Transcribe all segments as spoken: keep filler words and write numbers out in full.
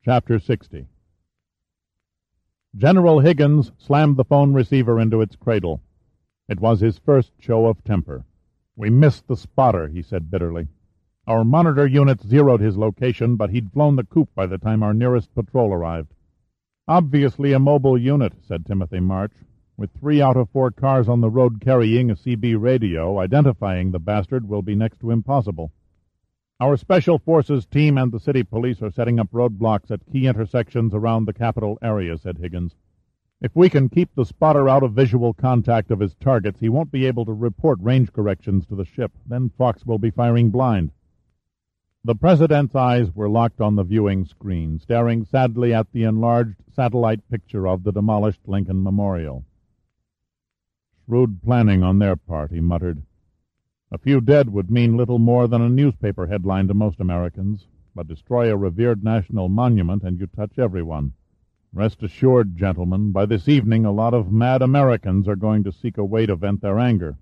Chapter sixty. General Higgins slammed the phone receiver into its cradle. It was his first show of temper. "We missed the spotter," he said bitterly. "Our monitor units zeroed his location, but he'd flown the coop by the time our nearest patrol arrived." "Obviously a mobile unit," said Timothy March. "With three out of four cars on the road carrying a C B radio, identifying the bastard will be next to impossible." "Our Special Forces team and the city police are setting up roadblocks at key intersections around the capital area," said Higgins. "If we can keep the spotter out of visual contact of his targets, he won't be able to report range corrections to the ship. Then Fox will be firing blind." The President's eyes were locked on the viewing screen, staring sadly at the enlarged satellite picture of the demolished Lincoln Memorial. "Shrewd planning on their part," he muttered. "A few dead would mean little more than a newspaper headline to most Americans, but destroy a revered national monument and you touch everyone. Rest assured, gentlemen, by this evening a lot of mad Americans are going to seek a way to vent their anger."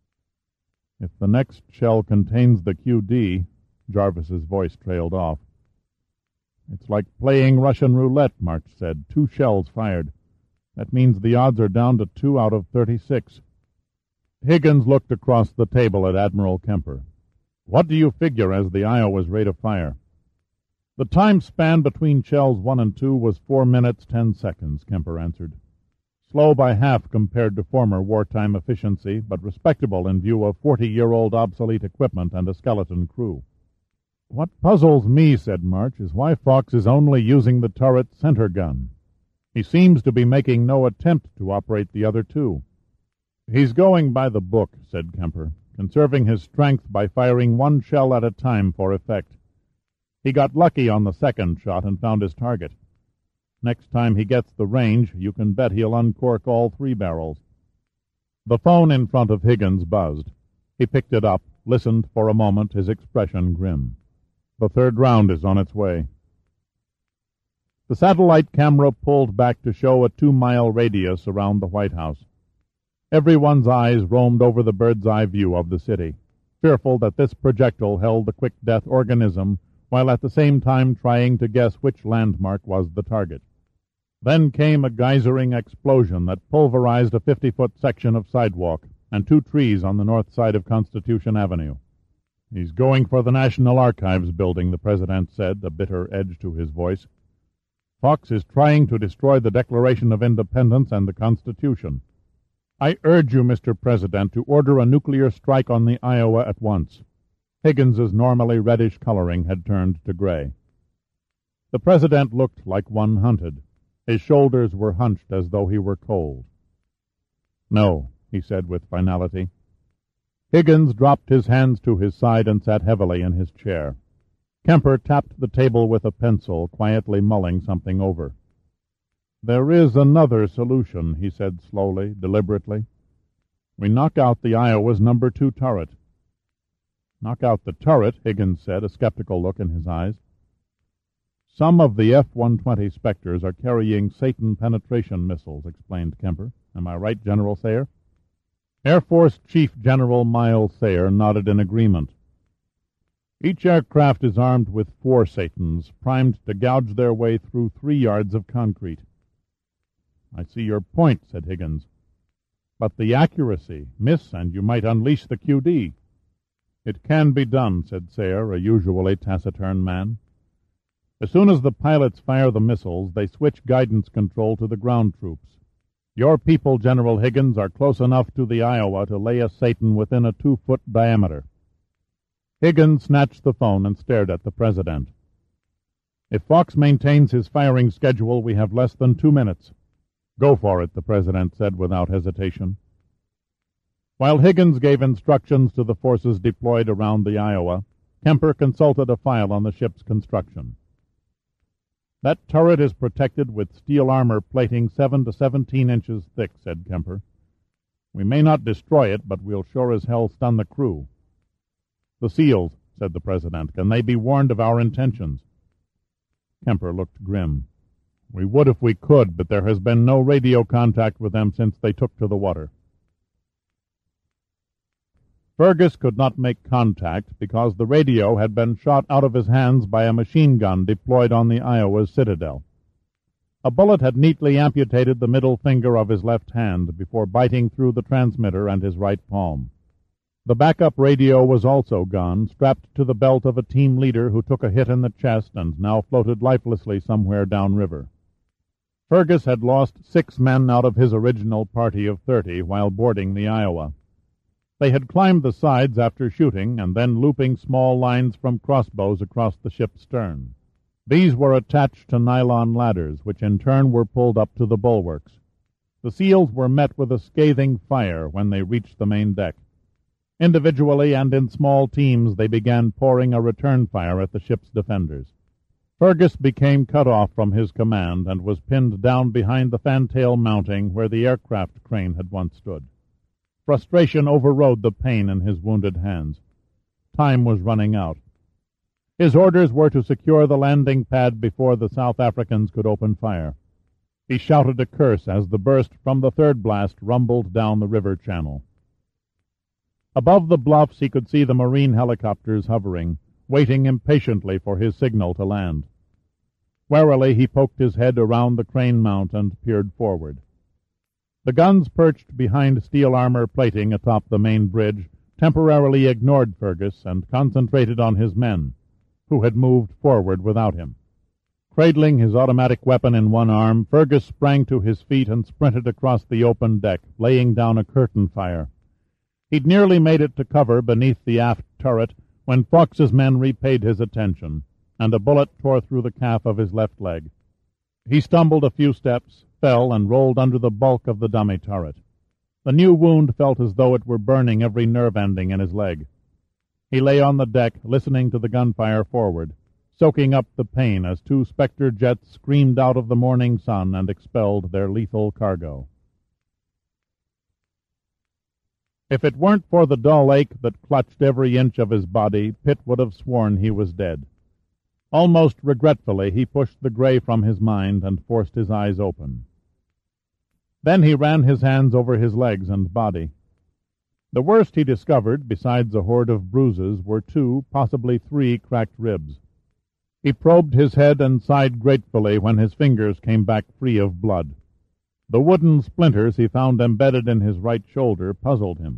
"If the next shell contains the Q D," Jarvis's voice trailed off. "It's like playing Russian roulette," March said. "Two shells fired. That means the odds are down to two out of thirty-six. Higgins looked across the table at Admiral Kemper. "What do you figure as the Iowa's rate of fire?" "The time span between shells one and two was four minutes, ten seconds, Kemper answered. "Slow by half compared to former wartime efficiency, but respectable in view of forty-year-old obsolete equipment and a skeleton crew." "What puzzles me," said March, "is why Fox is only using the turret center gun. He seems to be making no attempt to operate the other two." "He's going by the book," said Kemper, "conserving his strength by firing one shell at a time for effect. He got lucky on the second shot and found his target. Next time he gets the range, you can bet he'll uncork all three barrels." The phone in front of Higgins buzzed. He picked it up, listened for a moment, his expression grim. "The third round is on its way." The satellite camera pulled back to show a two-mile radius around the White House. Everyone's eyes roamed over the bird's-eye view of the city, fearful that this projectile held the quick-death organism, while at the same time trying to guess which landmark was the target. Then came a geysering explosion that pulverized a fifty-foot section of sidewalk and two trees on the north side of Constitution Avenue. "He's going for the National Archives building," the President said, a bitter edge to his voice. "Fox is trying to destroy the Declaration of Independence and the Constitution. I urge you, Mister President, to order a nuclear strike on the Iowa at once." Higgins's normally reddish coloring had turned to gray. The President looked like one hunted. His shoulders were hunched as though he were cold. "No," he said with finality. Higgins dropped his hands to his side and sat heavily in his chair. Kemper tapped the table with a pencil, quietly mulling something over. "There is another solution," he said slowly, deliberately. "We knock out the Iowa's number two turret." "Knock out the turret?" Higgins said, a skeptical look in his eyes. "Some of the F one twenty Spectres are carrying Satan penetration missiles," explained Kemper. "Am I right, General Sayre?" Air Force Chief General Miles Sayre nodded in agreement. "Each aircraft is armed with four Satans, primed to gouge their way through three yards of concrete." "I see your point," said Higgins. "But the accuracy. Miss, and you might unleash the Q D." "It can be done," said Sayre, a usually taciturn man. "As soon as the pilots fire the missiles, they switch guidance control to the ground troops. Your people, General Higgins, are close enough to the Iowa to lay a Satan within a two-foot diameter." Higgins snatched the phone and stared at the President. "If Fox maintains his firing schedule, we have less than two minutes." "Go for it," the President said without hesitation. While Higgins gave instructions to the forces deployed around the Iowa, Kemper consulted a file on the ship's construction. "That turret is protected with steel armor plating seven to seventeen inches thick," said Kemper. "We may not destroy it, but we'll sure as hell stun the crew." "The SEALs," said the President. "Can they be warned of our intentions?" Kemper looked grim. "We would if we could, but there has been no radio contact with them since they took to the water." Fergus could not make contact because the radio had been shot out of his hands by a machine gun deployed on the Iowa's citadel. A bullet had neatly amputated the middle finger of his left hand before biting through the transmitter and his right palm. The backup radio was also gone, strapped to the belt of a team leader who took a hit in the chest and now floated lifelessly somewhere downriver. Fergus had lost six men out of his original party of thirty while boarding the Iowa. They had climbed the sides after shooting and then looping small lines from crossbows across the ship's stern. These were attached to nylon ladders, which in turn were pulled up to the bulwarks. The SEALs were met with a scathing fire when they reached the main deck. Individually and in small teams they began pouring a return fire at the ship's defenders. Fergus became cut off from his command and was pinned down behind the fantail mounting where the aircraft crane had once stood. Frustration overrode the pain in his wounded hands. Time was running out. His orders were to secure the landing pad before the South Africans could open fire. He shouted a curse as the burst from the third blast rumbled down the river channel. Above the bluffs he could see the Marine helicopters hovering, waiting impatiently for his signal to land. Warily he poked his head around the crane mount and peered forward. The guns perched behind steel armor plating atop the main bridge temporarily ignored Fergus and concentrated on his men, who had moved forward without him. Cradling his automatic weapon in one arm, Fergus sprang to his feet and sprinted across the open deck, laying down a curtain fire. He'd nearly made it to cover beneath the aft turret when Fox's men repaid his attention, and a bullet tore through the calf of his left leg. He stumbled a few steps, fell, and rolled under the bulk of the dummy turret. The new wound felt as though it were burning every nerve ending in his leg. He lay on the deck, listening to the gunfire forward, soaking up the pain as two Spectre jets screamed out of the morning sun and expelled their lethal cargo. If it weren't for the dull ache that clutched every inch of his body, Pitt would have sworn he was dead. Almost regretfully, he pushed the gray from his mind and forced his eyes open. Then he ran his hands over his legs and body. The worst he discovered, besides a horde of bruises, were two, possibly three, cracked ribs. He probed his head and sighed gratefully when his fingers came back free of blood. The wooden splinters he found embedded in his right shoulder puzzled him.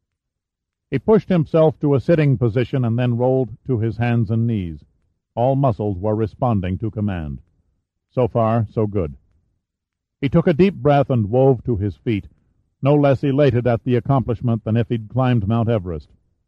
He pushed himself to a sitting position and then rolled to his hands and knees. All muscles were responding to command. So far, so good. He took a deep breath and wove to his feet, no less elated at the accomplishment than if he'd climbed Mount Everest.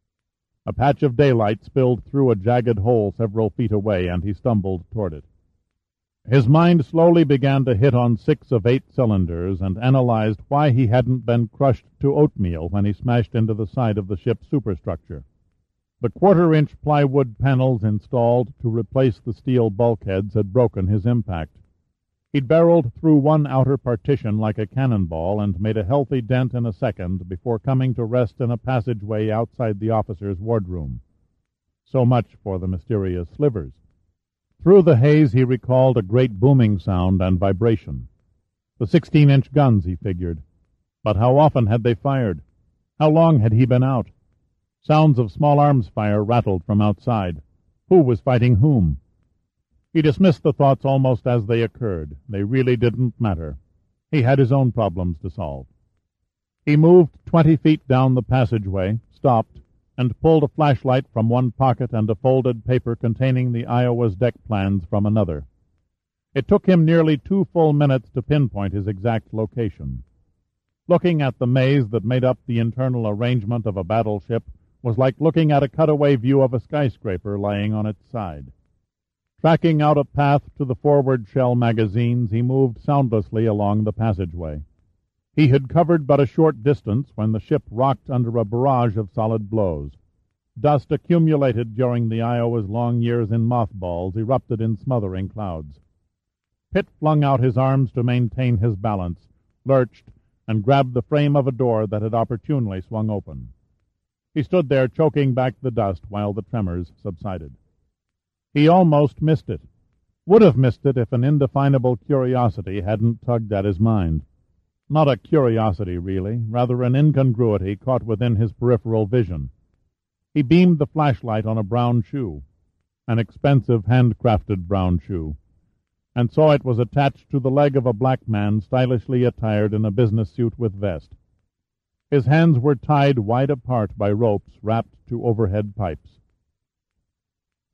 A patch of daylight spilled through a jagged hole several feet away, and he stumbled toward it. His mind slowly began to hit on six of eight cylinders and analyzed why he hadn't been crushed to oatmeal when he smashed into the side of the ship's superstructure. The quarter-inch plywood panels installed to replace the steel bulkheads had broken his impact. He'd barreled through one outer partition like a cannonball and made a healthy dent in a second before coming to rest in a passageway outside the officer's wardroom. So much for the mysterious slivers. Through the haze he recalled a great booming sound and vibration. The sixteen-inch guns, he figured. But how often had they fired? How long had he been out? Sounds of small arms fire rattled from outside. Who was fighting whom? He dismissed the thoughts almost as they occurred. They really didn't matter. He had his own problems to solve. He moved twenty feet down the passageway, stopped, and pulled a flashlight from one pocket and a folded paper containing the Iowa's deck plans from another. It took him nearly two full minutes to pinpoint his exact location. Looking at the maze that made up the internal arrangement of a battleship was like looking at a cutaway view of a skyscraper lying on its side. Tracking out a path to the forward shell magazines, he moved soundlessly along the passageway. He had covered but a short distance when the ship rocked under a barrage of solid blows. Dust accumulated during the Iowa's long years in mothballs erupted in smothering clouds. Pitt flung out his arms to maintain his balance, lurched, and grabbed the frame of a door that had opportunely swung open. He stood there choking back the dust while the tremors subsided. He almost missed it. Would have missed it if an indefinable curiosity hadn't tugged at his mind. Not a curiosity, really, rather an incongruity caught within his peripheral vision, He beamed the flashlight on a brown shoe, an expensive handcrafted brown shoe, and saw it was attached to the leg of a black man stylishly attired in a business suit with vest. His hands were tied wide apart by ropes wrapped to overhead pipes.